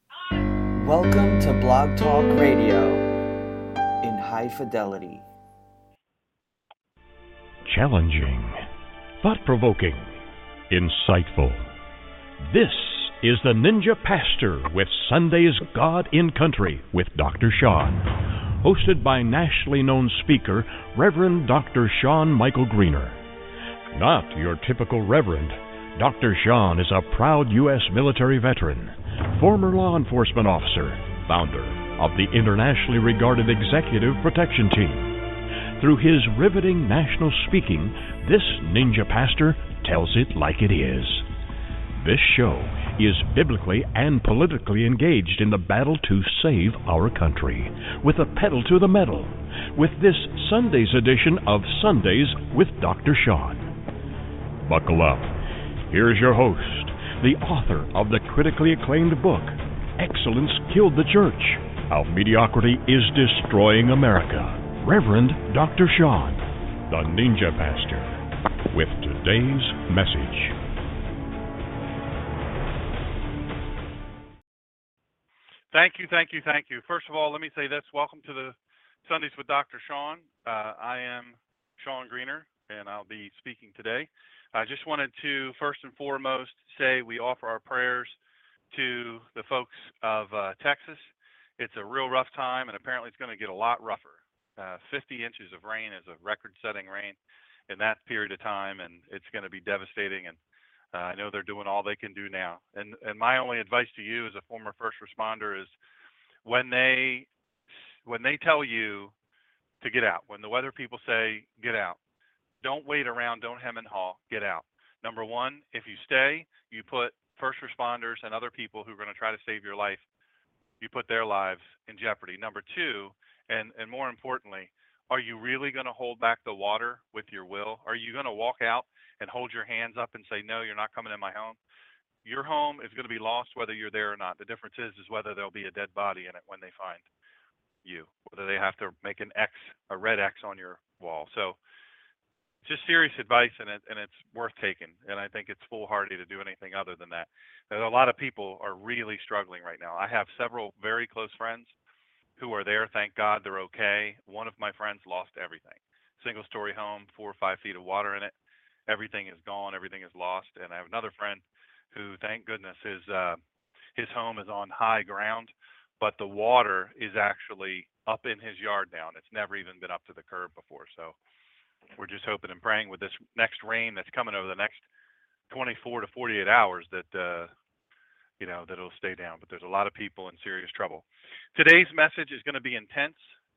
Welcome to Blog Talk Radio in high fidelity. Challenging, thought-provoking, insightful. This is the Ninja Pastor with Sunday's God in Country with Dr. Sean, hosted by nationally known speaker Reverend Dr. Sean Michael Greener. Not your typical reverend. Dr. Sean is a proud U.S. military veteran, former law enforcement officer, founder of the internationally regarded Executive Protection Team. Through his riveting national speaking, this Ninja Pastor tells it like it is. This show is biblically and politically engaged in the battle to save our country, with a pedal to the metal, with this Sunday's edition of Sundays with Dr. Sean. Buckle up. Here's your host, the author of the critically acclaimed book, Excellence Killed the Church, How Mediocrity is Destroying America, Reverend Dr. Sean, the Ninja Pastor, with today's message. Thank you. First of all, let me say this. Welcome to the Sundays with Dr. Sean. I am Sean Greener, and I'll be speaking today. I just wanted to, first and foremost, say we offer our prayers to the folks of Texas. It's a real rough time, and apparently it's going to get a lot rougher. 50 inches of rain is a record-setting rain in that period of time, and it's going to be devastating. And I know they're doing all they can do now. And my only advice to you as a former first responder is when they tell you to get out, when the weather people say get out, don't wait around, don't hem and haw, get out. Number one, if you stay, you put first responders and other people who are going to try to save your life, you put their lives in jeopardy. Number two, and more importantly, are you really going to hold back the water with your will? Are you going to walk out and hold your hands up and say, no, you're not coming in my home? Your home is going to be lost whether you're there or not. The difference is whether there'll be a dead body in it when they find you, whether they have to make an X, a red X on your wall. So just serious advice, and it's worth taking. And I think it's foolhardy to do anything other than that. There's a lot of people are really struggling right now. I have several very close friends who are there. Thank God they're okay. One of my friends lost everything. Single-story home, 4 or 5 feet of water in it. Everything is gone. Everything is lost. And I have another friend who, thank goodness, his home is on high ground, but the water is actually up in his yard now, and it's never even been up to the curb before. So we're just hoping and praying with this next rain that's coming over the next 24 to 48 hours that that it'll stay down. But there's a lot of people in serious trouble. Today's message is going to be intense.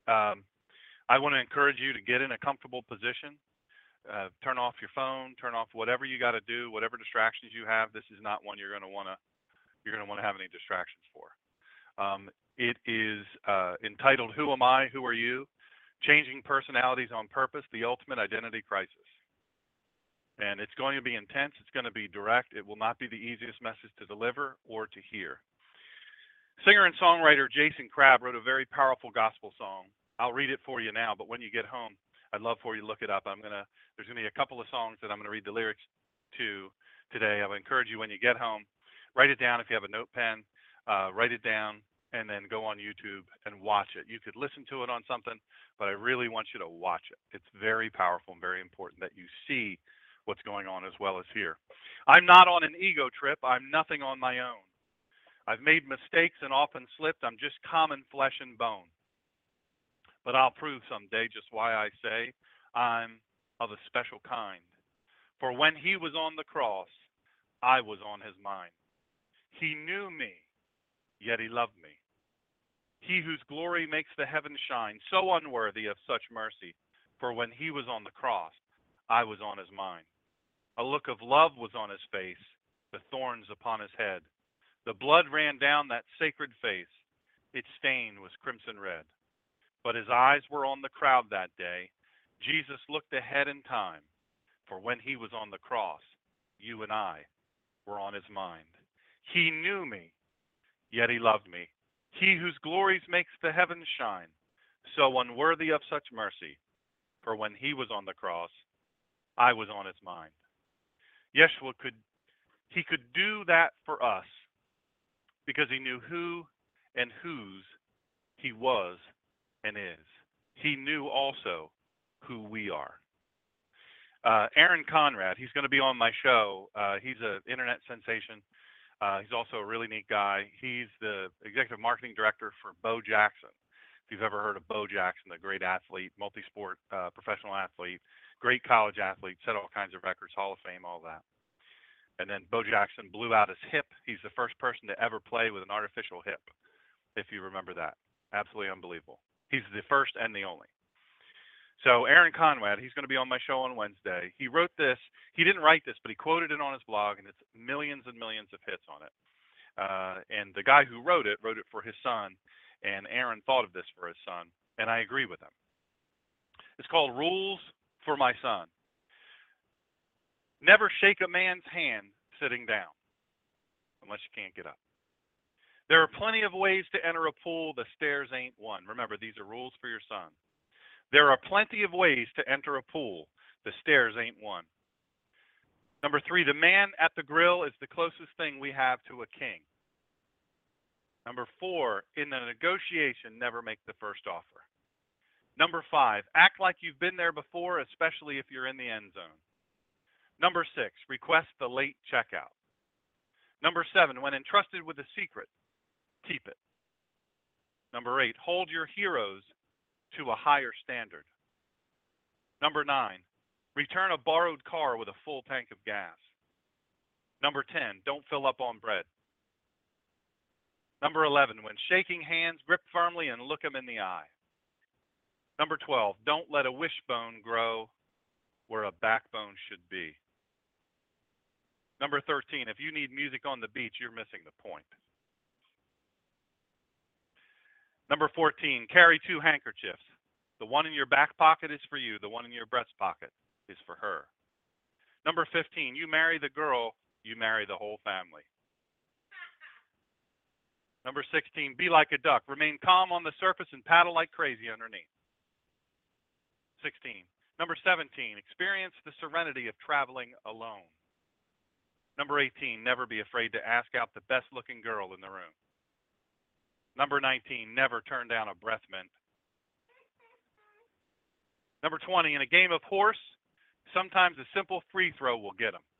I want to encourage you to get in a comfortable position. Turn off your phone. Turn off whatever you got to do, whatever distractions you have. This is not one you're going to want to have any distractions for. It is entitled, "Who Am I? Who Are You? Changing Personalities on Purpose, the Ultimate Identity Crisis." And it's going to be intense. It's going to be direct. It will not be the easiest message to deliver or to hear. Singer and songwriter Jason Crabb wrote a very powerful gospel song. I'll read it for you now, but when you get home, I'd love for you to look it up. There's going to be a couple of songs that I'm going to read the lyrics to today. I would encourage you when you get home, write it down if you have a note pen, write it down, and then go on YouTube and watch it. You could listen to it on something, but I really want you to watch it. It's very powerful and very important that you see what's going on as well as hear. I'm not on an ego trip. I'm nothing on my own. I've made mistakes and often slipped. I'm just common flesh and bone. But I'll prove someday just why I say I'm of a special kind. For when he was on the cross, I was on his mind. He knew me, yet he loved me. He whose glory makes the heavens shine, so unworthy of such mercy. For when he was on the cross, I was on his mind. A look of love was on his face, the thorns upon his head. The blood ran down that sacred face. Its stain was crimson red. But his eyes were on the crowd that day. Jesus looked ahead in time. For when he was on the cross, you and I were on his mind. He knew me, yet he loved me. He whose glories makes the heavens shine, so unworthy of such mercy. For when he was on the cross, I was on his mind. Yeshua could do that for us because he knew who and whose he was and is. He knew also who we are. Aaron Conrad, he's going to be on my show. He's an internet sensation. He's also a really neat guy. He's the executive marketing director for Bo Jackson. If you've ever heard of Bo Jackson, the great athlete, multi-sport professional athlete, great college athlete, set all kinds of records, Hall of Fame, all that. And then Bo Jackson blew out his hip. He's the first person to ever play with an artificial hip, if you remember that. Absolutely unbelievable. He's the first and the only. So Aaron Conrad, he's going to be on my show on Wednesday. He wrote this. He didn't write this, but he quoted it on his blog, and it's millions and millions of hits on it. And the guy who wrote it for his son, and Aaron thought of this for his son, and I agree with him. It's called Rules for My Son. Never shake a man's hand sitting down, unless you can't get up. There are plenty of ways to enter a pool. The stairs ain't one. Remember, these are rules for your son. There are plenty of ways to enter a pool. The stairs ain't one. Number 3, the man at the grill is the closest thing we have to a king. Number 4, in the negotiation, never make the first offer. Number 5, act like you've been there before, especially if you're in the end zone. Number 6, request the late checkout. Number 7, when entrusted with a secret, keep it. Number 8, hold your heroes to a higher standard. Number 9, return a borrowed car with a full tank of gas. Number 10, don't fill up on bread. Number 11, when shaking hands, grip firmly and look them in the eye. Number 12, don't let a wishbone grow where a backbone should be. Number 13, if you need music on the beach, you're missing the point. Number 14, carry 2 handkerchiefs. The one in your back pocket is for you. The one in your breast pocket is for her. Number 15, you marry the girl, you marry the whole family. Number 16, be like a duck. Remain calm on the surface and paddle like crazy underneath. 16. Number 17, experience the serenity of traveling alone. Number 18, never be afraid to ask out the best-looking girl in the room. Number 19, never turn down a breath mint. Number 20, in a game of horse, sometimes a simple free throw will get them.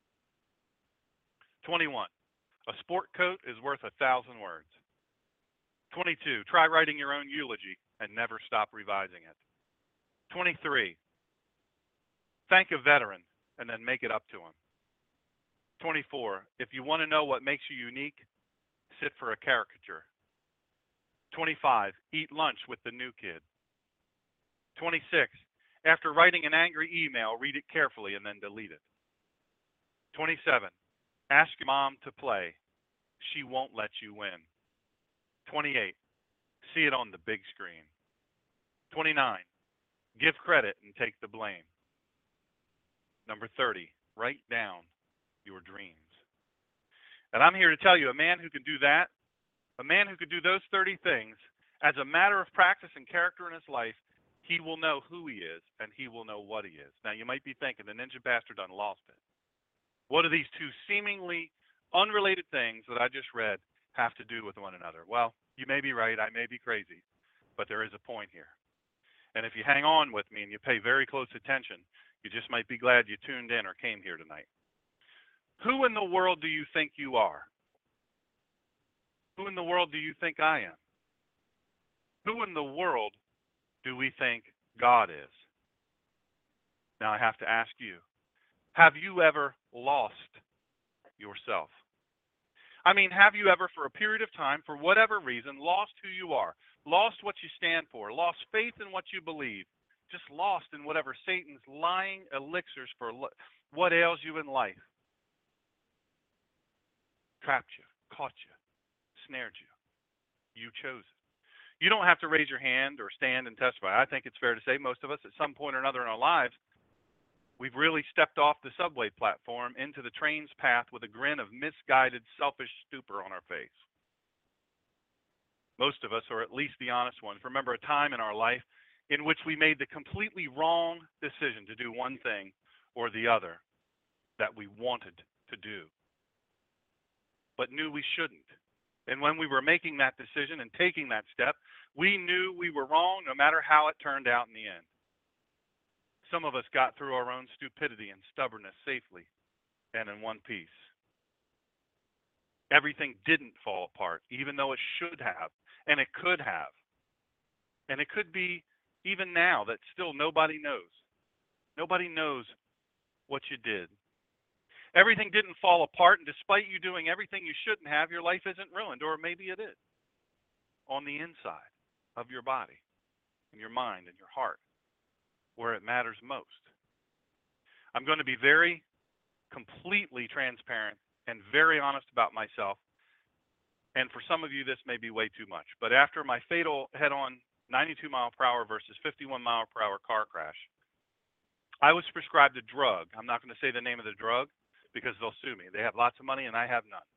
21, a sport coat is worth 1,000 words. 22, try writing your own eulogy and never stop revising it. 23, thank a veteran and then make it up to him. 24, if you want to know what makes you unique, sit for a caricature. 25, eat lunch with the new kid. 26, after writing an angry email, read it carefully and then delete it. 27, ask your mom to play. She won't let you win. 28, see it on the big screen. 29, give credit and take the blame. Number 30, write down your dreams. And I'm here to tell you, a man who can do that, a man who could do those 30 things, as a matter of practice and character in his life, he will know who he is and he will know what he is. Now, you might be thinking, the Ninja Pastor done lost it. What do these two seemingly unrelated things that I just read have to do with one another? Well, you may be right, I may be crazy, but there is a point here. And if you hang on with me and you pay very close attention, you just might be glad you tuned in or came here tonight. Who in the world do you think you are? Who in the world do you think I am? Who in the world do we think God is? Now I have to ask you, have you ever lost yourself? I mean, have you ever, for a period of time, for whatever reason, lost who you are, lost what you stand for, lost faith in what you believe, just lost in whatever Satan's lying elixirs for what ails you in life? Trapped you, caught you, snared you. You chose it. You don't have to raise your hand or stand and testify. I think it's fair to say most of us at some point or another in our lives, we've really stepped off the subway platform into the train's path with a grin of misguided, selfish stupor on our face. Most of us, or at least the honest ones, remember a time in our life in which we made the completely wrong decision to do one thing or the other that we wanted to do, but knew we shouldn't. And when we were making that decision and taking that step, we knew we were wrong no matter how it turned out in the end. Some of us got through our own stupidity and stubbornness safely and in one piece. Everything didn't fall apart, even though it should have, and it could have. And it could be even now that still nobody knows. Nobody knows what you did. Everything didn't fall apart, and despite you doing everything you shouldn't have, your life isn't ruined, or maybe it is, on the inside of your body, and your mind, and your heart, where it matters most. I'm going to be very completely transparent and very honest about myself, and for some of you this may be way too much, but after my fatal head-on 92 mile per hour versus 51 mile per hour car crash, I was prescribed a drug. I'm not going to say the name of the drug because they'll sue me. They have lots of money and I have none.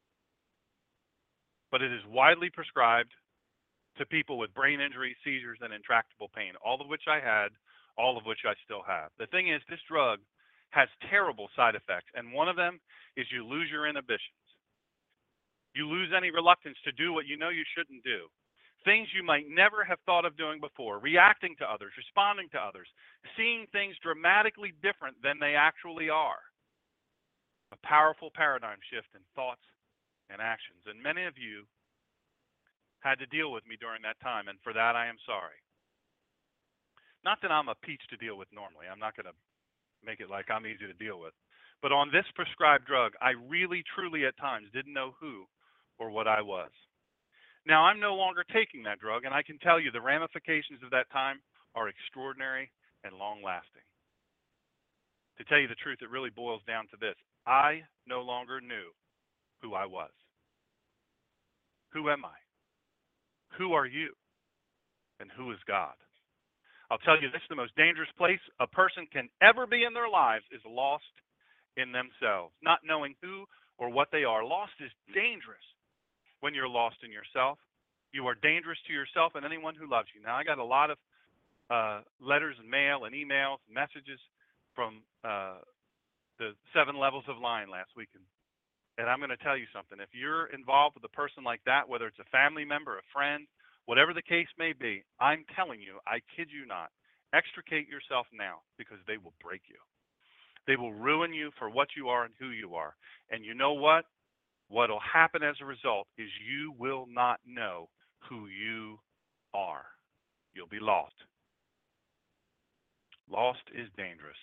But it is widely prescribed to people with brain injury, seizures, and intractable pain, all of which I had, all of which I still have. The thing is, this drug has terrible side effects, and one of them is you lose your inhibitions. You lose any reluctance to do what you know you shouldn't do. Things you might never have thought of doing before, reacting to others, responding to others, seeing things dramatically different than they actually are. A powerful paradigm shift in thoughts and actions. And many of you had to deal with me during that time, and for that I am sorry. Not that I'm a peach to deal with normally. I'm not going to make it like I'm easy to deal with. But on this prescribed drug, I really, truly at times didn't know who or what I was. Now, I'm no longer taking that drug, and I can tell you the ramifications of that time are extraordinary and long-lasting. To tell you the truth, it really boils down to this. I no longer knew who I was. Who am I? Who are you? And who is God? I'll tell you this, the most dangerous place a person can ever be in their lives is lost in themselves, not knowing who or what they are. Lost is dangerous when you're lost in yourself. You are dangerous to yourself and anyone who loves you. Now, I got a lot of letters and mail and emails and messages from the 7 levels of lying last week. And I'm going to tell you something. If you're involved with a person like that, whether it's a family member, a friend, whatever the case may be, I'm telling you, I kid you not, extricate yourself now because they will break you. They will ruin you for what you are and who you are. And you know what? What will happen as a result is you will not know who you are. You'll be lost. Lost is dangerous.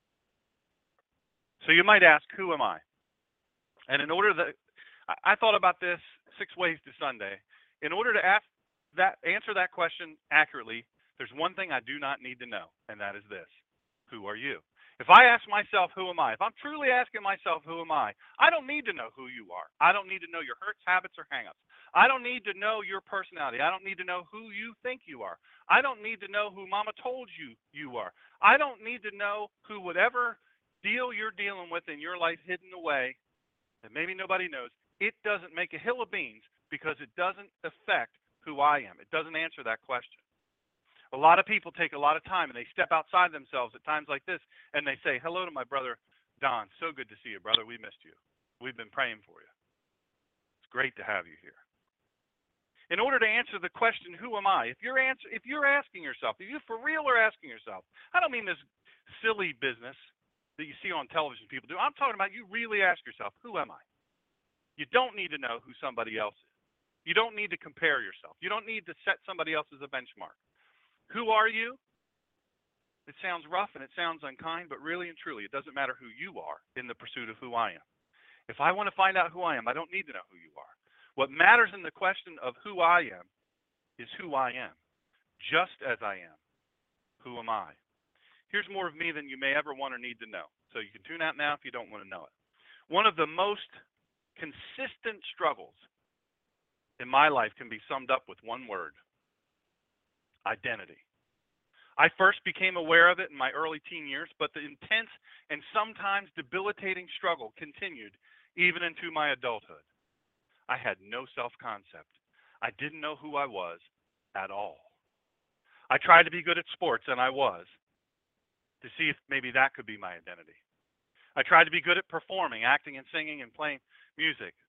So you might ask, who am I? And in order that, I thought about this 6 ways to Sunday. In order to answer that question accurately, there's one thing I do not need to know, and that is this. Who are you? If I ask myself, who am I? If I'm truly asking myself, who am I don't need to know who you are. I don't need to know your hurts, habits, or hangups. I don't need to know your personality. I don't need to know who you think you are. I don't need to know who Mama told you you are. I don't need to know who whatever deal you're dealing with in your life hidden away that maybe nobody knows. It doesn't make a hill of beans because it doesn't affect who I am. It doesn't answer that question. A lot of people take a lot of time and they step outside themselves at times like this and they say, hello to my brother, Don. So good to see you, brother. We missed you. We've been praying for you. It's great to have you here. In order to answer the question, who am I? If you're asking yourself, if you for real are asking yourself, I don't mean this silly business that you see on television people do. I'm talking about you really ask yourself, who am I? You don't need to know who somebody else is. You don't need to compare yourself. You don't need to set somebody else as a benchmark. Who are you? It sounds rough and it sounds unkind, but really and truly, it doesn't matter who you are in the pursuit of who I am. If I want to find out who I am, I don't need to know who you are. What matters in the question of who I am is who I am, just as I am. Who am I? Here's more of me than you may ever want or need to know. So you can tune out now if you don't want to know it. One of the most consistent struggles in my life can be summed up with one word: identity. I first became aware of it in my early teen years, but the intense and sometimes debilitating struggle continued even into my adulthood. I had no self-concept. I didn't know who I was at all. I tried to be good at sports, and I was, to see if maybe that could be my identity. I tried to be good at performing, acting and singing and playing music.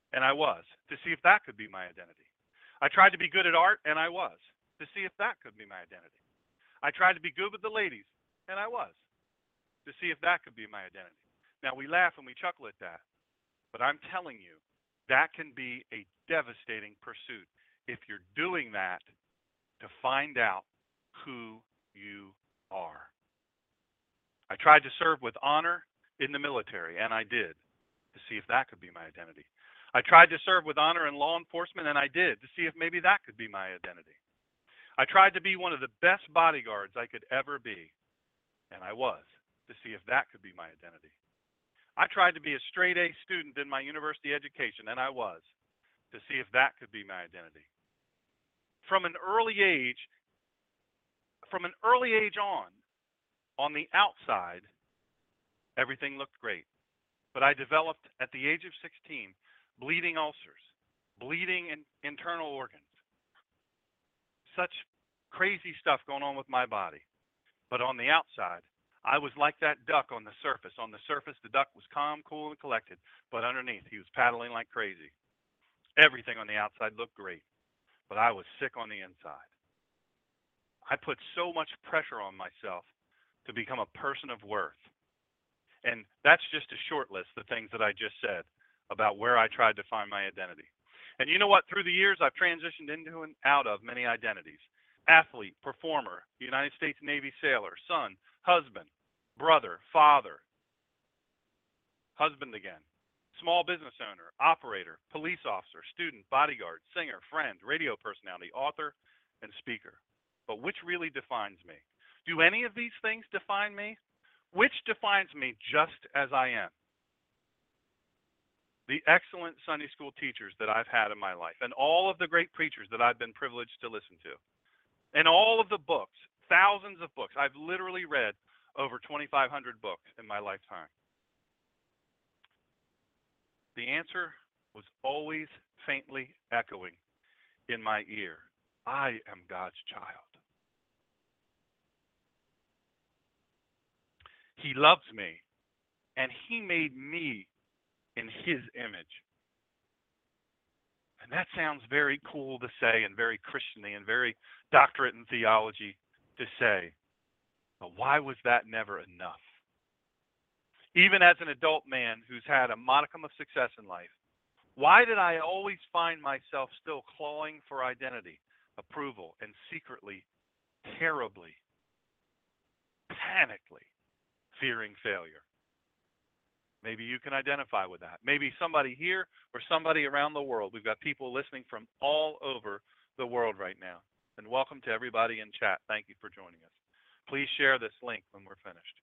and I was, to see if that could be my identity. I tried to be good at art, and I was, to see if that could be my identity. I tried to be good with the ladies, and I was, to see if that could be my identity. Now, we laugh and we chuckle at that, but I'm telling you, that can be a devastating pursuit if you're doing that to find out who you are. I tried to serve with honor in the military, and I did, to see if that could be my identity. I tried to serve with honor in law enforcement, and I did, to see if maybe that could be my identity. I tried to be one of the best bodyguards I could ever be, and I was, to see if that could be my identity. I tried to be a straight A student in my university education, and I was, to see if that could be my identity. From an early age on the outside, everything looked great. But I developed, at the age of 16, bleeding ulcers, bleeding in internal organs, such crazy stuff going on with my body. But on the outside, I was like that duck on the surface. On the surface, the duck was calm, cool, and collected. But underneath, he was paddling like crazy. Everything on the outside looked great, but I was sick on the inside. I put so much pressure on myself to become a person of worth. And that's just a short list, the things that I just said about where I tried to find my identity. And you know what? Through the years, I've transitioned into and out of many identities. Athlete, performer, United States Navy sailor, son, husband, brother, father, husband again, small business owner, operator, police officer, student, bodyguard, singer, friend, radio personality, author, and speaker. But which really defines me? Do any of these things define me? Which defines me just as I am? The excellent Sunday school teachers that I've had in my life, and all of the great preachers that I've been privileged to listen to, and all of the books, thousands of books. I've literally read over 2,500 books in my lifetime. The answer was always faintly echoing in my ear. I am God's child. He loves me, and he made me in his image. And that sounds very cool to say, and very Christian-y, and very doctorate in theology to say. But why was that never enough? Even as an adult man who's had a modicum of success in life, why did I always find myself still clawing for identity, approval, and secretly, terribly, panically fearing failure? Maybe you can identify with that. Maybe somebody here or somebody around the world. We've got people listening from all over the world right now. And welcome to everybody in chat. Thank you for joining us. Please share this link when we're finished.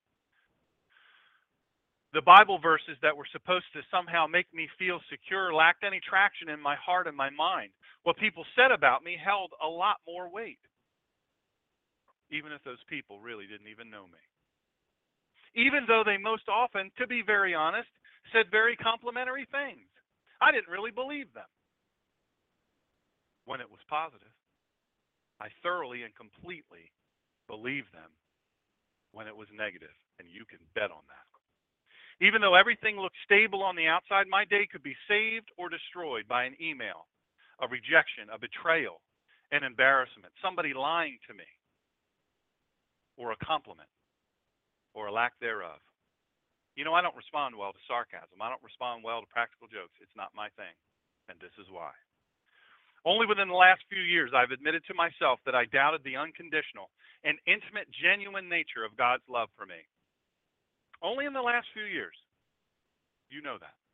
The Bible verses that were supposed to somehow make me feel secure lacked any traction in my heart and my mind. What people said about me held a lot more weight, even if those people really didn't even know me. Even though they most often, to be very honest, said very complimentary things. I didn't really believe them. When it was positive, I thoroughly and completely believed them when it was negative, and you can bet on that. Even though everything looked stable on the outside, my day could be saved or destroyed by an email, a rejection, a betrayal, an embarrassment, somebody lying to me, or a compliment, or a lack thereof. You know, I don't respond well to sarcasm. I don't respond well to practical jokes. It's not my thing, and this is why. Only within the last few years, I've admitted to myself that I doubted the unconditional and intimate, genuine nature of God's love for me. Only in the last few years. You know that.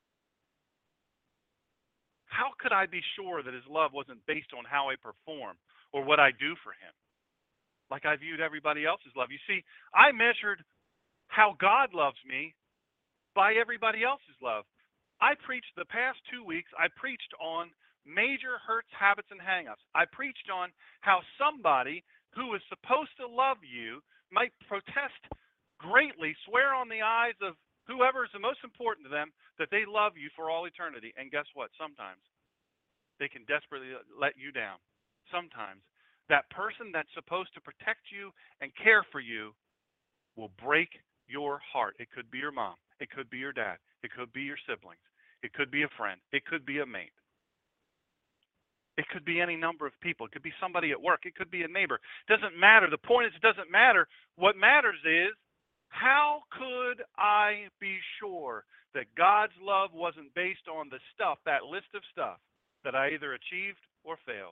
How could I be sure that his love wasn't based on how I perform or what I do for him, like I viewed everybody else's love? You see, I measured how God loves me by everybody else's love. I preached the past 2 weeks, I preached on major hurts, habits, and hang-ups. I preached on how somebody who is supposed to love you might protest greatly, swear on the eyes of whoever is the most important to them that they love you for all eternity. And guess what? Sometimes they can desperately let you down. Sometimes that person that's supposed to protect you and care for you will break your heart. It could be your mom. It could be your dad. It could be your siblings. It could be a friend. It could be a mate. It could be any number of people. It could be somebody at work. It could be a neighbor. It doesn't matter. The point is, it doesn't matter. What matters is, how could I be sure that God's love wasn't based on the stuff, that list of stuff, that I either achieved or failed?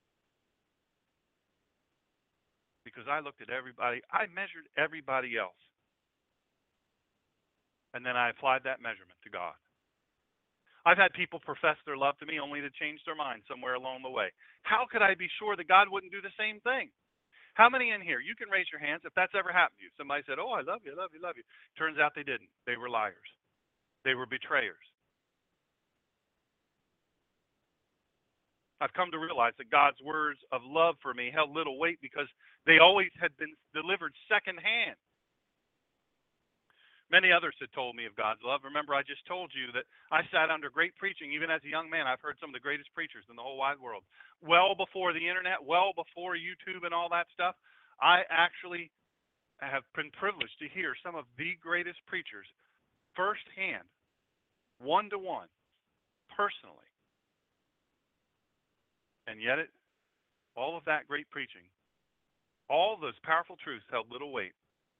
Because I looked at everybody, I measured everybody else. And then I applied that measurement to God. I've had people profess their love to me only to change their mind somewhere along the way. How could I be sure that God wouldn't do the same thing? How many in here, you can raise your hands if that's ever happened to you. Somebody said, oh, I love you, love you, love you. Turns out they didn't. They were liars. They were betrayers. I've come to realize that God's words of love for me held little weight because they always had been delivered secondhand. Many others had told me of God's love. Remember, I just told you that I sat under great preaching. Even as a young man, I've heard some of the greatest preachers in the whole wide world. Well before the internet, well before YouTube and all that stuff, I actually have been privileged to hear some of the greatest preachers firsthand, one-to-one, personally. And yet, all of that great preaching, all those powerful truths held little weight.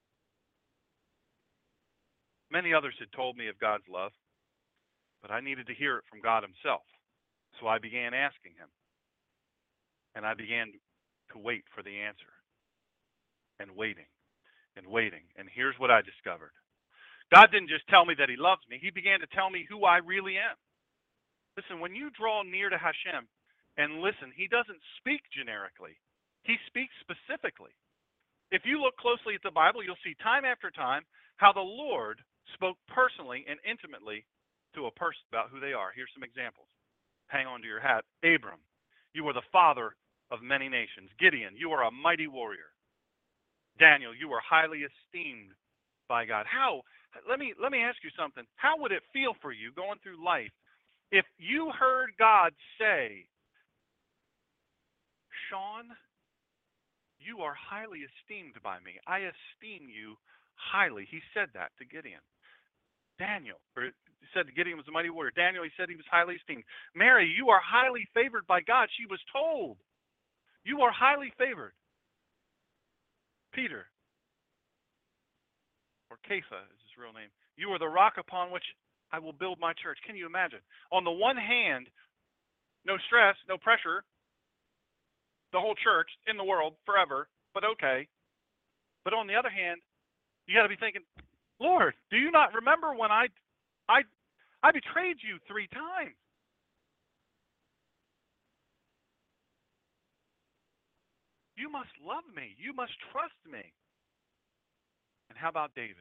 Many others had told me of God's love, but I needed to hear it from God himself. So I began asking him, and I began to wait for the answer, and waiting, and waiting. And here's what I discovered. God didn't just tell me that he loves me. He began to tell me who I really am. Listen, when you draw near to Hashem and listen, he doesn't speak generically. He speaks specifically. If you look closely at the Bible, you'll see time after time how the Lord spoke personally and intimately to a person about who they are. Here's some examples. Hang on to your hat. Abram, you are the father of many nations. Gideon, you are a mighty warrior. Daniel, you are highly esteemed by God. Let me ask you something. How would it feel for you going through life if you heard God say, Sean, you are highly esteemed by me. I esteem you highly. He said that to Gideon. Daniel, or he said Gideon was a mighty warrior. Daniel, he said he was highly esteemed. Mary, you are highly favored by God. She was told, you are highly favored. Peter, or Kepha is his real name, you are the rock upon which I will build my church. Can you imagine? On the one hand, no stress, no pressure, the whole church in the world forever, but okay. But on the other hand, you got to be thinking, Lord, do you not remember when I betrayed you 3 times? You must love me. You must trust me. And how about David?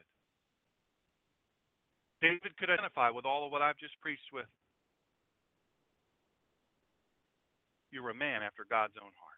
David could identify with all of what I've just preached with. You're a man after God's own heart.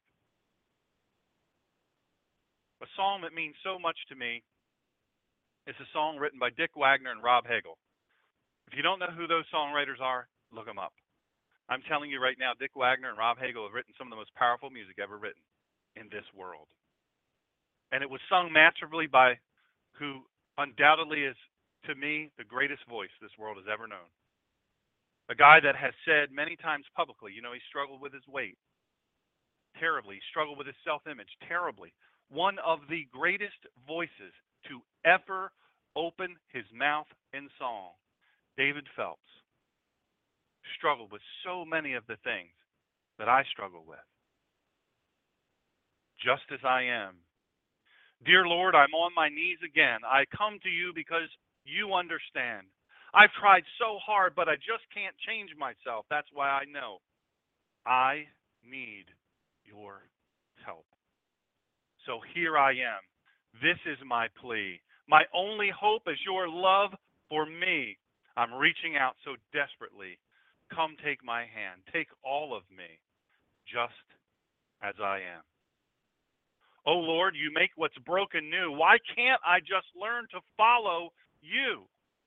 A song that means so much to me is a song written by Dick Wagner and Rob Hagel. If you don't know who those songwriters are, look them up. I'm telling you right now, Dick Wagner and Rob Hagel have written some of the most powerful music ever written in this world. And it was sung masterfully by who undoubtedly is, to me, the greatest voice this world has ever known. A guy that has said many times publicly, he struggled with his weight terribly. He struggled with his self-image terribly. One of the greatest voices to ever open his mouth in song, David Phelps, struggled with so many of the things that I struggle with. Just as I am. Dear Lord, I'm on my knees again. I come to you because you understand. I've tried so hard, but I just can't change myself. That's why I know I need your help. So here I am. This is my plea. My only hope is your love for me. I'm reaching out so desperately. Come take my hand. Take all of me, just as I am. Oh Lord, you make what's broken new. Why can't I just learn to follow you?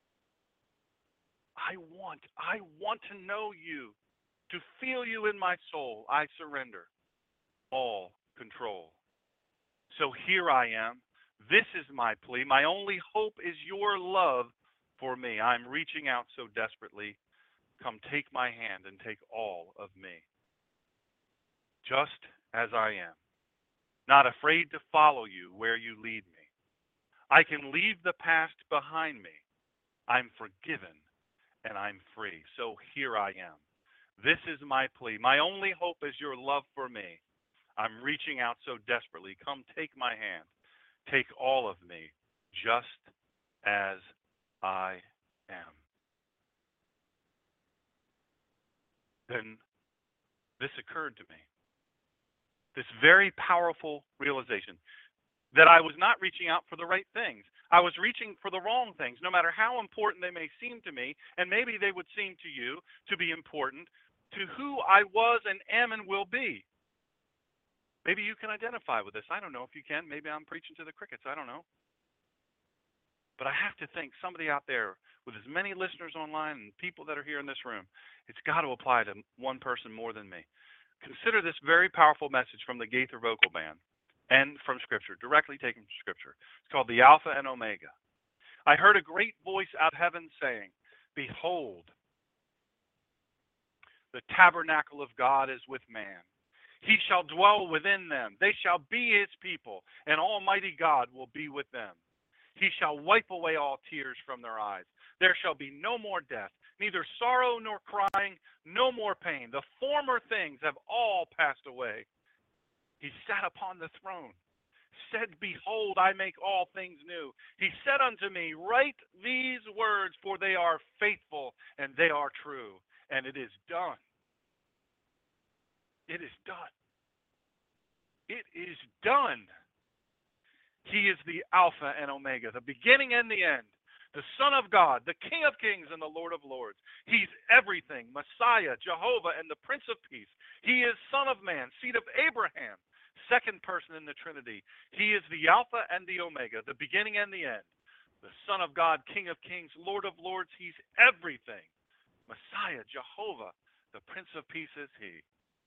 I want to know you, to feel you in my soul. I surrender all control. So here I am. This is my plea. My only hope is your love for me. I'm reaching out so desperately. Come take my hand and take all of me, just as I am, not afraid to follow you where you lead me. I can leave the past behind me. I'm forgiven and I'm free. So here I am. This is my plea. My only hope is your love for me. I'm reaching out so desperately. Come take my hand. Take all of me, just as I am. Then this occurred to me. This very powerful realization that I was not reaching out for the right things. I was reaching for the wrong things, no matter how important they may seem to me, and maybe they would seem to you to be important to who I was and am and will be. Maybe you can identify with this. I don't know if you can. Maybe I'm preaching to the crickets. I don't know. But I have to think somebody out there with as many listeners online and people that are here in this room, it's got to apply to one person more than me. Consider this very powerful message from the Gaither Vocal Band and from Scripture, directly taken from Scripture. It's called the Alpha and Omega. I heard a great voice out of heaven saying, behold, the tabernacle of God is with man. He shall dwell within them. They shall be his people, and Almighty God will be with them. He shall wipe away all tears from their eyes. There shall be no more death, neither sorrow nor crying, no more pain. The former things have all passed away. He sat upon the throne, said, behold, I make all things new. He said unto me, write these words, for they are faithful and they are true. And it is done. It is done. It is done. He is the Alpha and Omega, the beginning and the end, the Son of God, the King of Kings and the Lord of Lords. He's everything, Messiah, Jehovah, and the Prince of Peace. He is Son of Man, seed of Abraham, second person in the Trinity. He is the Alpha and the Omega, the beginning and the end, the Son of God, King of Kings, Lord of Lords. He's everything, Messiah, Jehovah, the Prince of Peace is he.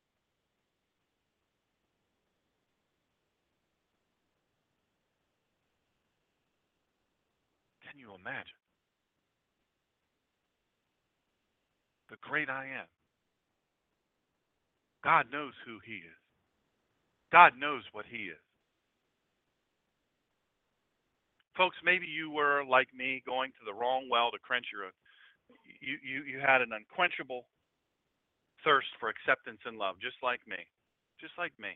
Can you imagine? The great I am. God knows who he is. God knows what he is. Folks, maybe you were like me, going to the wrong well to quench your you had an unquenchable thirst for acceptance and love, just like me. Just like me.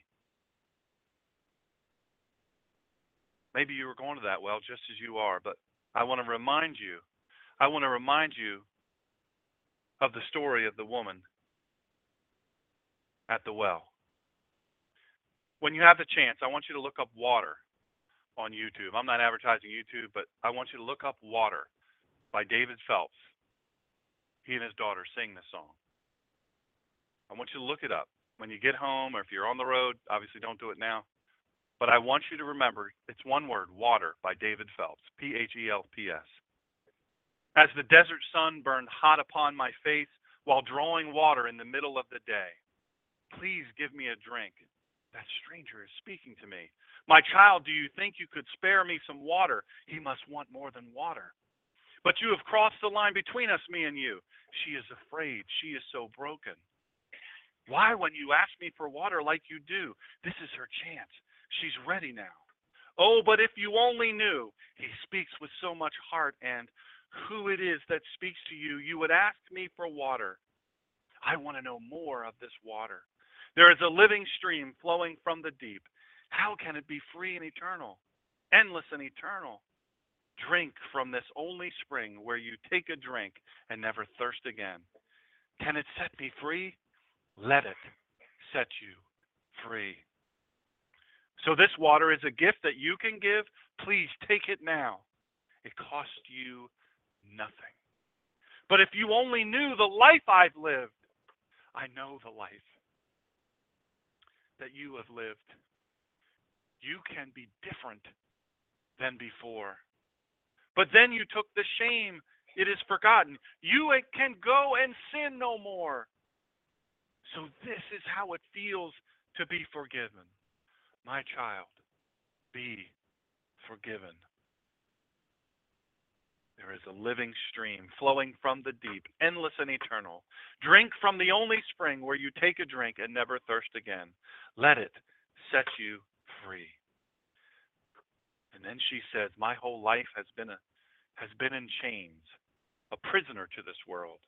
Maybe you were going to that well just as you are, but I want to remind you of the story of the woman at the well. When you have the chance, I want you to look up water on YouTube. I'm not advertising YouTube, but I want you to look up Water by David Phelps. He and his daughter sing this song. I want you to look it up. When you get home or if you're on the road, obviously don't do it now. But I want you to remember, it's one word, Water by David Phelps, Phelps. As the desert sun burned hot upon my face while drawing water in the middle of the day, please give me a drink. That stranger is speaking to me. My child, do you think you could spare me some water? He must want more than water. But you have crossed the line between us, me and you. She is afraid. She is so broken. Why, when you ask me for water like you do? This is her chance. She's ready now. Oh, but if you only knew, he speaks with so much heart, and who it is that speaks to you, you would ask me for water. I want to know more of this water. There is a living stream flowing from the deep. How can it be free and eternal, endless and eternal? Drink from this only spring where you take a drink and never thirst again. Can it set me free? Let it set you free. So this water is a gift that you can give. Please take it now. It costs you nothing. But if you only knew the life I've lived, I know the life that you have lived. You can be different than before. But then you took the shame. It is forgotten. You can go and sin no more. So this is how it feels to be forgiven. My child, be forgiven. There is a living stream flowing from the deep, endless and eternal. Drink from the only spring where you take a drink and never thirst again. Let it set you free. And then she says, my whole life has been in chains, a prisoner to this world.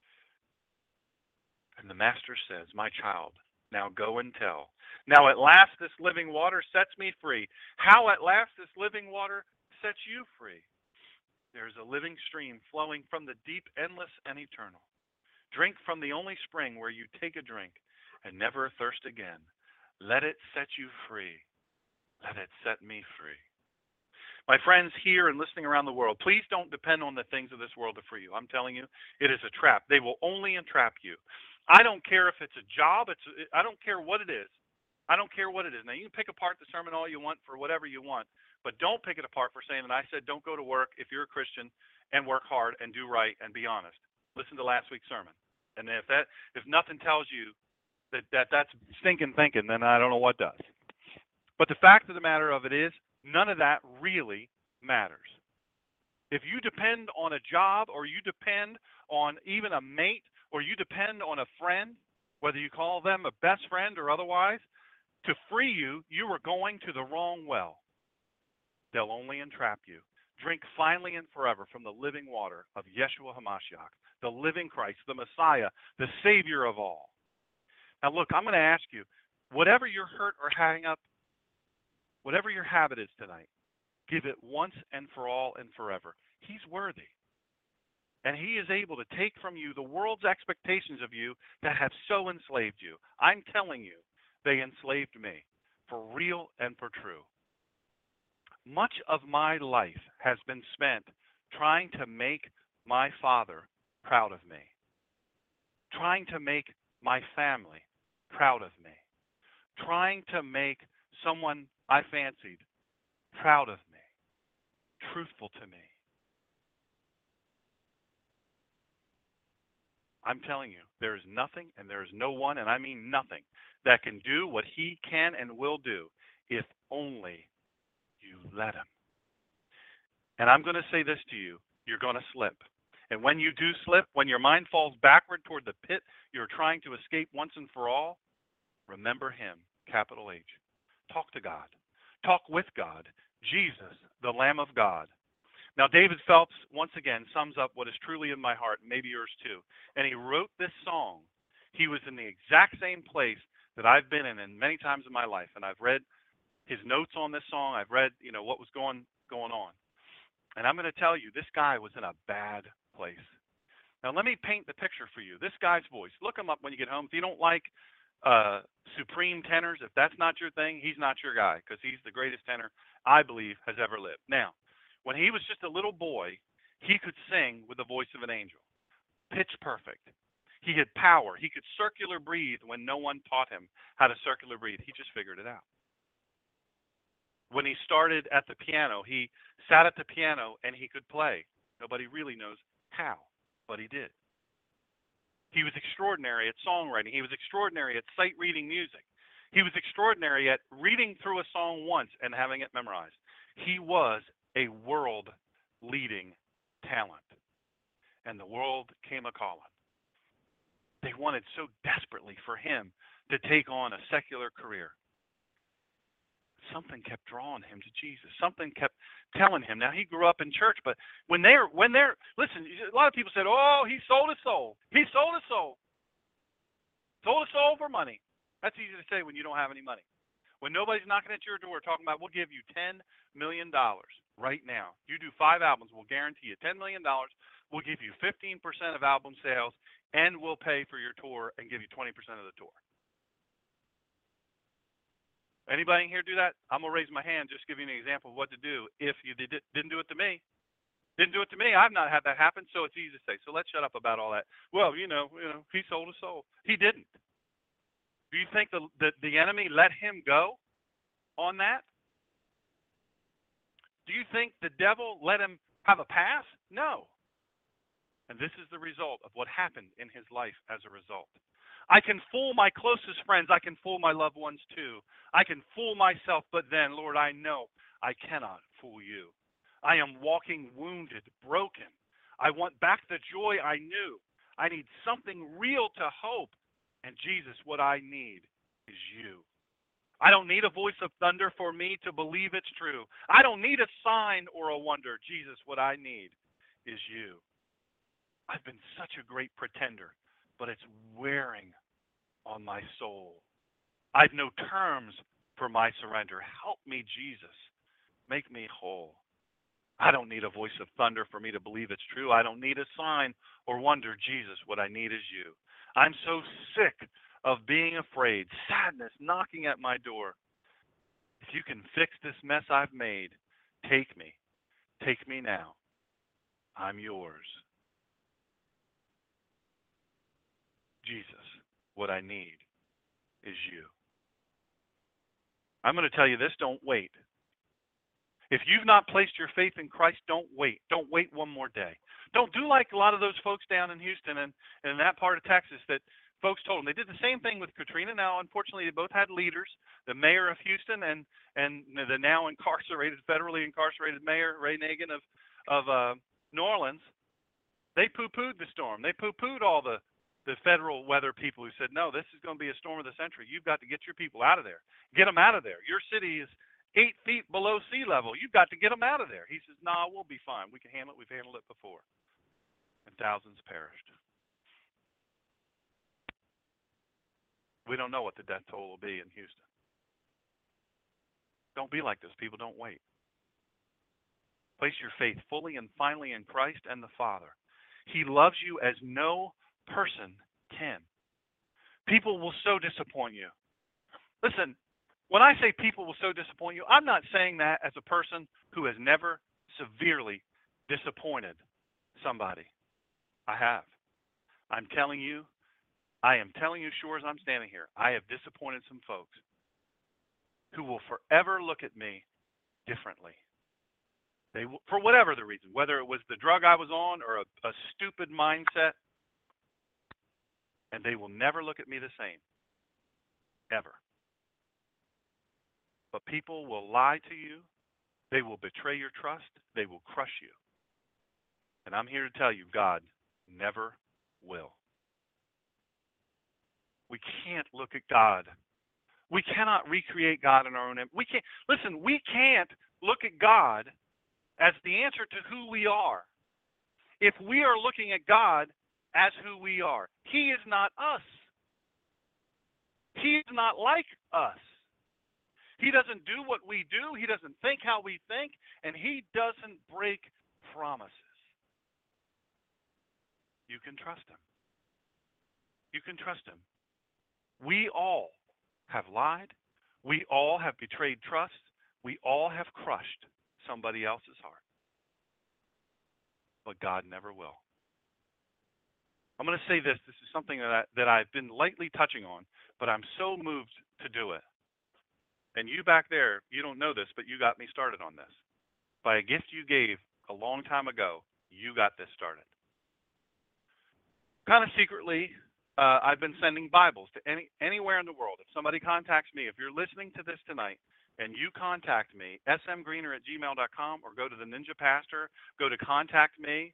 And the master says, my child, now go and tell. Now at last this living water sets me free. How at last this living water sets you free? There is a living stream flowing from the deep, endless, and eternal. Drink from the only spring where you take a drink and never thirst again. Let it set you free. Let it set me free. My friends here and listening around the world, please don't depend on the things of this world to free you. I'm telling you, it is a trap. They will only entrap you. I don't care if it's a job. I don't care what it is. I don't care what it is. Now, you can pick apart the sermon all you want for whatever you want, but don't pick it apart for saying that I said don't go to work if you're a Christian and work hard and do right and be honest. Listen to last week's sermon. And if nothing tells you that's stinking thinking, then I don't know what does. But the fact of the matter of it is, none of that really matters. If you depend on a job, or you depend on even a mate, or you depend on a friend, whether you call them a best friend or otherwise, to free you, you are going to the wrong well. They'll only entrap you. Drink finally and forever from the living water of Yeshua HaMashiach, the living Christ, the Messiah, the Savior of all. Now look, I'm going to ask you, whatever your hurt or hang up, whatever your habit is tonight, give it once and for all and forever. He's worthy. And he is able to take from you the world's expectations of you that have so enslaved you. I'm telling you, they enslaved me, for real and for true. Much of my life has been spent trying to make my father proud of me, trying to make my family proud of me, trying to make someone I fancied proud of me, truthful to me. I'm telling you, there is nothing and there is no one, and I mean nothing, that can do what he can and will do if only you let him. And I'm going to say this to you, you're going to slip. And when you do slip, when your mind falls backward toward the pit you're trying to escape once and for all, remember him, capital H. Talk to God. Talk with God. Jesus, the Lamb of God. Now, David Phelps, once again, sums up what is truly in my heart, and maybe yours too. And he wrote this song. He was in the exact same place that I've been in many times in my life. And I've read his notes on this song. I've read, what was going on. And I'm going to tell you, this guy was in a bad place. Now, let me paint the picture for you. This guy's voice. Look him up when you get home. If you don't like supreme tenors, if that's not your thing, he's not your guy, because he's the greatest tenor I believe has ever lived. Now, when he was just a little boy, he could sing with the voice of an angel. Pitch perfect. He had power. He could circular breathe when no one taught him how to circular breathe. He just figured it out. When he started at the piano, he sat at the piano and he could play. Nobody really knows how, but he did. He was extraordinary at songwriting. He was extraordinary at sight reading music. He was extraordinary at reading through a song once and having it memorized. He was a world-leading talent. And the world came a-calling. They wanted so desperately for him to take on a secular career. Something kept drawing him to Jesus. Something kept telling him. Now, he grew up in church, but when they're listen, a lot of people said, oh, he sold his soul. He sold his soul. Sold his soul for money. That's easy to say when you don't have any money. When nobody's knocking at your door talking about, we'll give you $10 million right now. You do 5 albums, we'll guarantee you $10 million. We'll give you 15% of album sales, and we'll pay for your tour and give you 20% of the tour. Anybody in here do that? I'm going to raise my hand, just give you an example of what to do if you didn't do it to me. Didn't do it to me. I've not had that happen, so it's easy to say. So let's shut up about all that. Well, he sold his soul. He didn't. Do you think the enemy let him go on that? Do you think the devil let him have a pass? No. And this is the result of what happened in his life as a result. I can fool my closest friends. I can fool my loved ones too. I can fool myself, but then, Lord, I know I cannot fool you. I am walking wounded, broken. I want back the joy I knew. I need something real to hope. And Jesus, what I need is you. I don't need a voice of thunder for me to believe it's true. I don't need a sign or a wonder. Jesus, what I need is you. I've been such a great pretender, but it's wearing on my soul. I've no terms for my surrender. Help me, Jesus. Make me whole. I don't need a voice of thunder for me to believe it's true. I don't need a sign or wonder. Jesus, what I need is you. I'm so sick of being afraid, sadness knocking at my door. If you can fix this mess I've made, take me. Take me now. I'm yours. Jesus, what I need is you. I'm going to tell you this, don't wait. If you've not placed your faith in Christ, don't wait. Don't wait one more day. Don't do like a lot of those folks down in Houston and in that part of Texas that folks told them. They did the same thing with Katrina. Now, unfortunately, they both had leaders, the mayor of Houston and the now incarcerated, federally incarcerated mayor, Ray Nagin of New Orleans. They poo-pooed the storm. They poo-pooed all the federal weather people who said, no, this is going to be a storm of the century. You've got to get your people out of there. Get them out of there. Your city is 8 feet below sea level. You've got to get them out of there. He says, nah, we'll be fine. We can handle it. We've handled it before. And thousands perished. We don't know what the death toll will be in Houston. Don't be like those people. Don't wait. Place your faith fully and finally in Christ and the Father. He loves you as no person can. People will so disappoint you. Listen, when I say people will so disappoint you, I'm not saying that as a person who has never severely disappointed somebody. I have. I am telling you sure as I'm standing here, I have disappointed some folks who will forever look at me differently. They will, for whatever the reason, whether it was the drug I was on or a stupid mindset, and they will never look at me the same, ever. But people will lie to you. They will betray your trust. They will crush you. And I'm here to tell you, God never will. We can't look at God. We cannot recreate God in our own image. We can't look at God as the answer to who we are. If we are looking at God as who we are, He is not us. He is not like us. He doesn't do what we do. He doesn't think how we think. And He doesn't break promises. You can trust Him. You can trust Him. We all have lied. We all have betrayed trust. We all have crushed somebody else's heart. But God never will. I'm going to say this. This is something that I've been lightly touching on, but I'm so moved to do it. And you back there, you don't know this, but you got me started on this. By a gift you gave a long time ago, you got this started. Kind of secretly, I've been sending Bibles to anywhere in the world. If somebody contacts me, if you're listening to this tonight, and you contact me, smgreener@gmail.com, or go to the Ninja Pastor, go to contact me,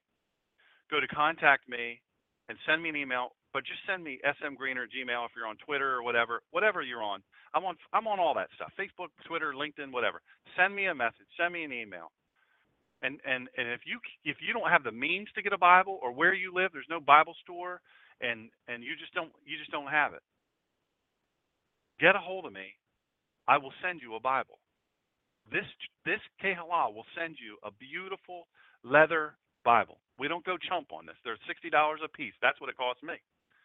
and send me an email. But just send me smgreener@gmail if you're on Twitter or whatever you're on. I'm on all that stuff: Facebook, Twitter, LinkedIn, whatever. Send me a message. Send me an email. And if you don't have the means to get a Bible, or where you live, there's no Bible store, and you just don't have it, get a hold of me. I will send you a Bible. This Kehala will send you a beautiful leather Bible. We don't go chump on this. They're $60 a piece. That's what it costs me.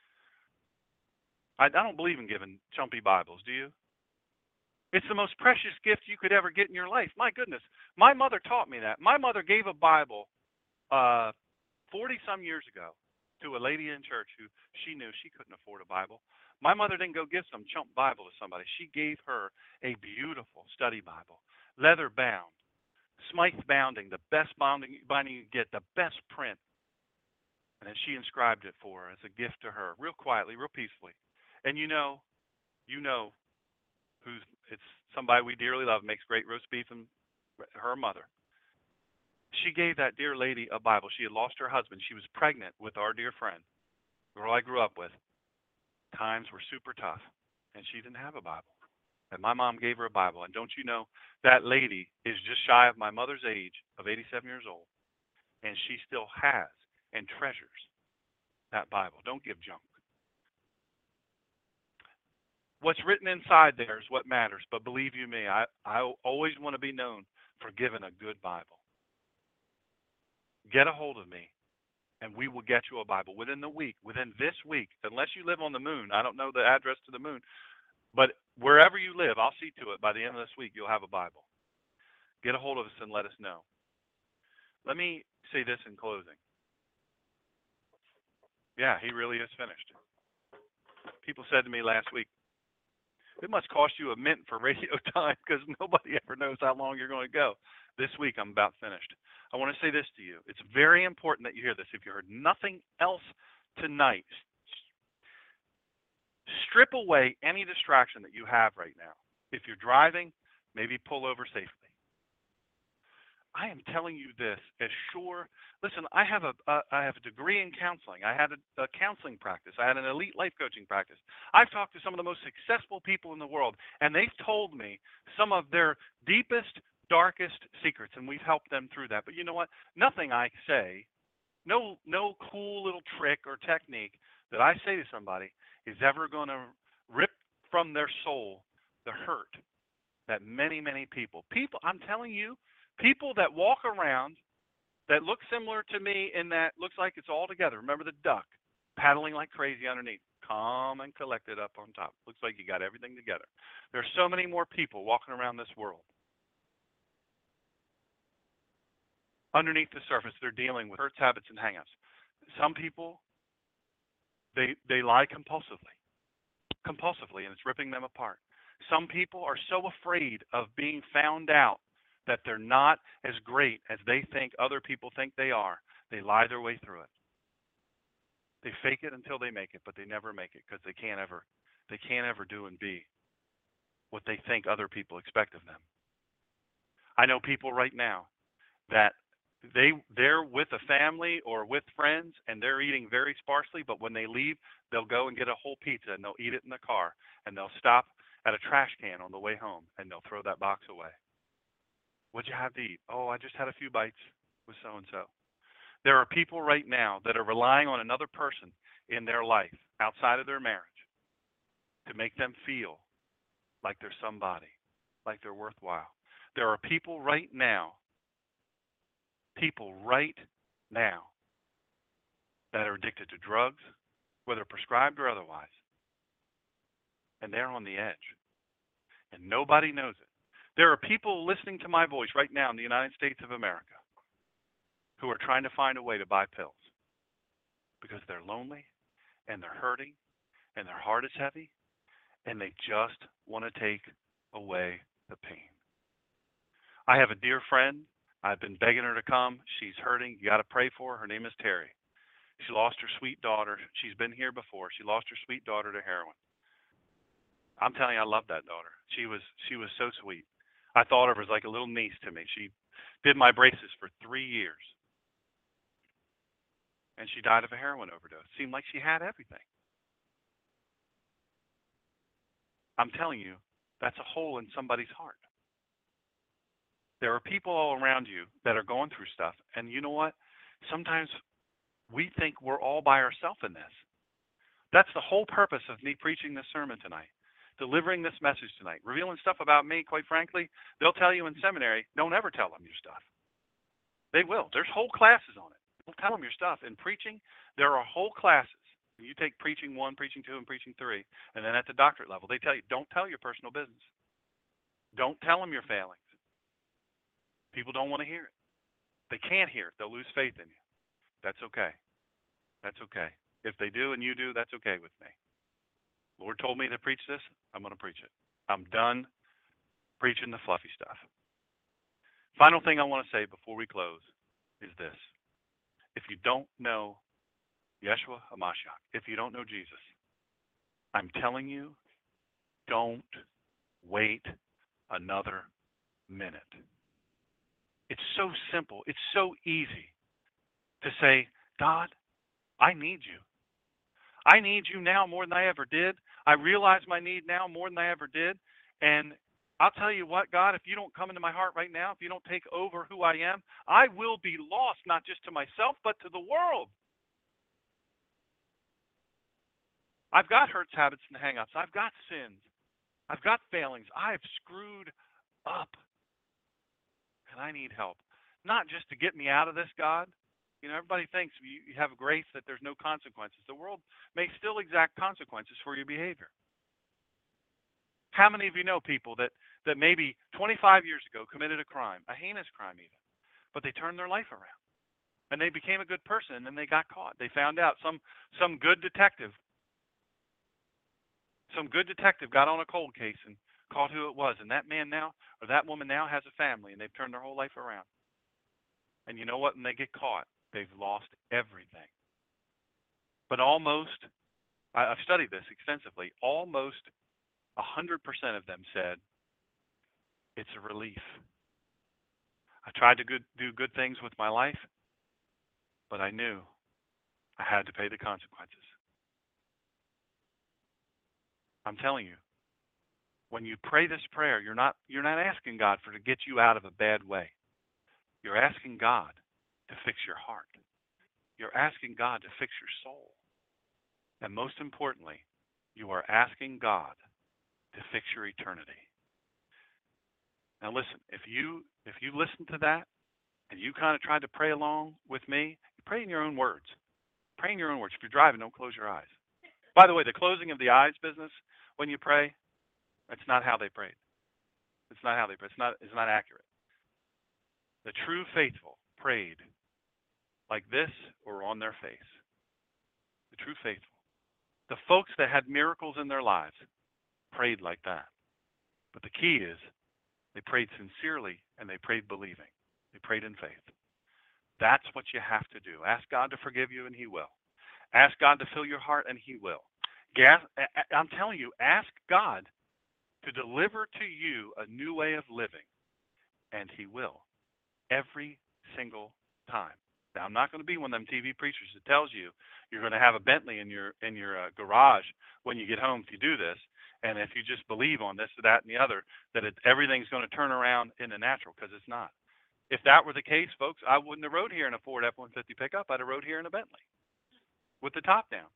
I don't believe in giving chumpy Bibles, do you? It's the most precious gift you could ever get in your life. My goodness. My mother taught me that. My mother gave a Bible 40-some years ago to a lady in church who she knew she couldn't afford a Bible. My mother didn't go give some chump Bible to somebody. She gave her a beautiful study Bible, leather bound, Smythe bounding, the best binding you get, the best print. And then she inscribed it for her as a gift to her, real quietly, real peacefully. And you know it's somebody we dearly love, makes great roast beef, and her mother. She gave that dear lady a Bible. She had lost her husband. She was pregnant with our dear friend, the girl I grew up with. Times were super tough, and she didn't have a Bible. And my mom gave her a Bible. And don't you know, that lady is just shy of my mother's age of 87 years old, and she still has and treasures that Bible. Don't give junk. What's written inside there is what matters. But believe you me, I always want to be known for giving a good Bible. Get a hold of me, and we will get you a Bible within the week, within this week. Unless you live on the moon. I don't know the address to the moon. But wherever you live, I'll see to it. By the end of this week, you'll have a Bible. Get a hold of us and let us know. Let me say this in closing. Yeah, he really is finished. People said to me last week, it must cost you a mint for radio time because nobody ever knows how long you're going to go. This week, I'm about finished. I want to say this to you. It's very important that you hear this. If you heard nothing else tonight, strip away any distraction that you have right now. If you're driving, maybe pull over safely. I am telling you this as sure. Listen, I have a degree in counseling. I had a counseling practice. I had an elite life coaching practice. I've talked to some of the most successful people in the world, and they've told me some of their deepest, darkest secrets, and we've helped them through that. But you know what? Nothing I say, no cool little trick or technique that I say to somebody is ever going to rip from their soul the hurt that many, many people, I'm telling you, people that walk around that look similar to me in that looks like it's all together. Remember the duck paddling like crazy underneath, calm and collected up on top. Looks like you got everything together. There's so many more people walking around this world. Underneath the surface, they're dealing with hurts, habits, and hang-ups. Some people, they lie compulsively, and it's ripping them apart. Some people are so afraid of being found out that they're not as great as they think other people think they are. They lie their way through it. They fake it until they make it, but they never make it because they can't ever do and be what they think other people expect of them. I know people right now that they're with a family or with friends and they're eating very sparsely, but when they leave, they'll go and get a whole pizza and they'll eat it in the car and they'll stop at a trash can on the way home and they'll throw that box away. What'd you have to eat? Oh, I just had a few bites with so-and-so. There are people right now that are relying on another person in their life outside of their marriage to make them feel like they're somebody, like they're worthwhile. There are people right now that are addicted to drugs, whether prescribed or otherwise, and they're on the edge, and nobody knows it. There are people listening to my voice right now in the United States of America who are trying to find a way to buy pills because they're lonely and they're hurting and their heart is heavy and they just want to take away the pain. I have a dear friend. I've been begging her to come. She's hurting. You got to pray for her. Her name is Terry. She lost her sweet daughter. She's been here before. She lost her sweet daughter to heroin. I'm telling you, I love that daughter. She was so sweet. I thought of her as like a little niece to me. She did my braces for 3 years. And she died of a heroin overdose. Seemed like she had everything. I'm telling you, that's a hole in somebody's heart. There are people all around you that are going through stuff. And you know what? Sometimes we think we're all by ourselves in this. That's the whole purpose of me preaching this sermon tonight, delivering this message tonight, revealing stuff about me. Quite frankly, they'll tell you in seminary, don't ever tell them your stuff. They will. There's whole classes on it. Don't tell them your stuff. In preaching, there are whole classes. You take preaching 1, preaching 2, and preaching 3, and then at the doctorate level, they tell you, don't tell your personal business. Don't tell them your failings. People don't want to hear it. They can't hear it. They'll lose faith in you. That's okay. That's okay. If they do and you do, that's okay with me. Lord told me to preach this, I'm going to preach it. I'm done preaching the fluffy stuff. Final thing I want to say before we close is this. If you don't know Yeshua HaMashiach, if you don't know Jesus, I'm telling you, don't wait another minute. It's so simple. It's so easy to say, God, I need you. I need you now more than I ever did. I realize my need now more than I ever did. And I'll tell you what, God, if you don't come into my heart right now, if you don't take over who I am, I will be lost, not just to myself, but to the world. I've got hurts, habits, and hang-ups. I've got sins. I've got failings. I've screwed up. And I need help. Not just to get me out of this, God. You know, everybody thinks you have grace, that there's no consequences. The world may still exact consequences for your behavior. How many of you know people that maybe 25 years ago committed a crime, a heinous crime even, but they turned their life around and they became a good person, and then they got caught. They found out some good detective got on a cold case and caught who it was, and that man now or that woman now has a family, and they've turned their whole life around. And you know what? When they get caught, they've lost everything. But almost, I've studied this extensively, almost 100% of them said, it's a relief. I tried to do good things with my life, but I knew I had to pay the consequences. I'm telling you, when you pray this prayer, you're not asking God to get you out of a bad way. You're asking God to fix your heart. You're asking God to fix your soul. And most importantly, you are asking God to fix your eternity. Now listen, if you listen to that and you kind of tried to pray along with me, pray in your own words. Pray in your own words. If you're driving, don't close your eyes. By the way, the closing of the eyes business when you pray, that's not how they prayed. It's not how they prayed. It's not accurate. The true faithful prayed like this or on their face. The true faithful. The folks that had miracles in their lives prayed like that. But the key is they prayed sincerely and they prayed believing. They prayed in faith. That's what you have to do. Ask God to forgive you and He will. Ask God to fill your heart and He will. I'm telling you, ask God to deliver to you a new way of living, and He will. Every single time. Now, I'm not going to be one of them TV preachers that tells you you're going to have a Bentley in your garage when you get home if you do this, and if you just believe on this or that and the other, that everything's going to turn around in the natural, because it's not. If that were the case, folks, I wouldn't have rode here in a Ford F-150 pickup. I'd have rode here in a Bentley with the top down.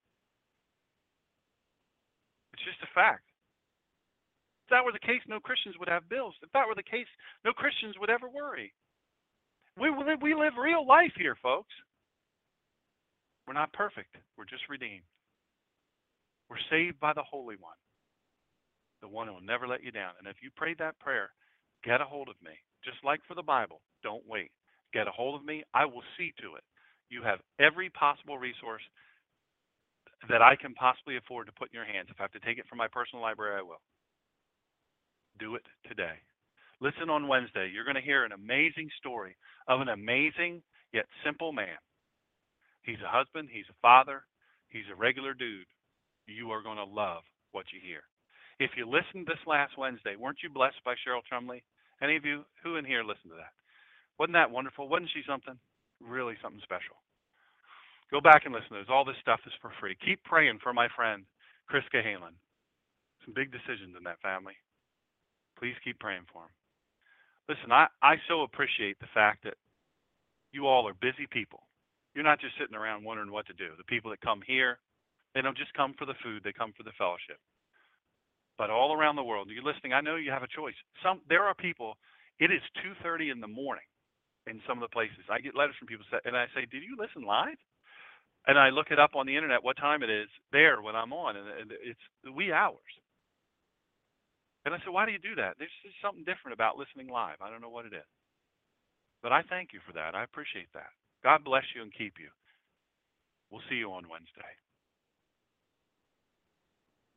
It's just a fact. If that were the case, no Christians would have bills. If that were the case, no Christians would ever worry. We live real life here, folks. We're not perfect. We're just redeemed. We're saved by the Holy One, the one who will never let you down. And if you prayed that prayer, get a hold of me. Just like for the Bible, don't wait. Get a hold of me. I will see to it. You have every possible resource that I can possibly afford to put in your hands. If I have to take it from my personal library, I will. Do it today. Listen on Wednesday. You're going to hear an amazing story of an amazing yet simple man. He's a husband. He's a father. He's a regular dude. You are going to love what you hear. If you listened this last Wednesday, weren't you blessed by Cheryl Trumley? Any of you who in here listened to that? Wasn't that wonderful? Wasn't she something? Really something special. Go back and listen to this. All this stuff is for free. Keep praying for my friend, Chris Cahalan. Some big decisions in that family. Please keep praying for him. Listen, I so appreciate the fact that you all are busy people. You're not just sitting around wondering what to do. The people that come here, they don't just come for the food, they come for the fellowship. But all around the world, you're listening, I know you have a choice. There are people, it is 2:30 in the morning in some of the places. I get letters from people, and I say, did you listen live? And I look it up on the internet what time it is there when I'm on, and it's the wee hours. And I said, why do you do that? There's just something different about listening live. I don't know what it is. But I thank you for that. I appreciate that. God bless you and keep you. We'll see you on Wednesday.